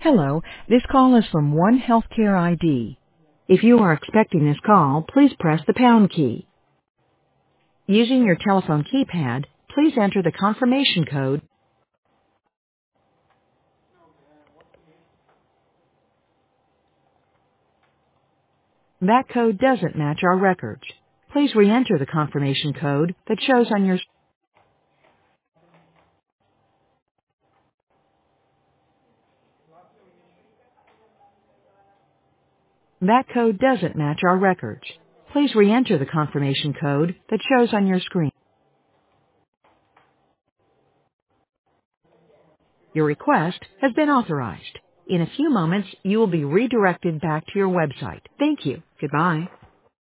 Hello, this call is from One Healthcare ID. If you are expecting this call, please press the pound key. Using your telephone keypad, please enter the confirmation code. That code doesn't match our records. Please re-enter the confirmation code that shows on your... That code doesn't match our records. Please re-enter the confirmation code that shows on your screen. Your request has been authorized. In a few moments, you will be redirected back to your website. Thank you. Goodbye.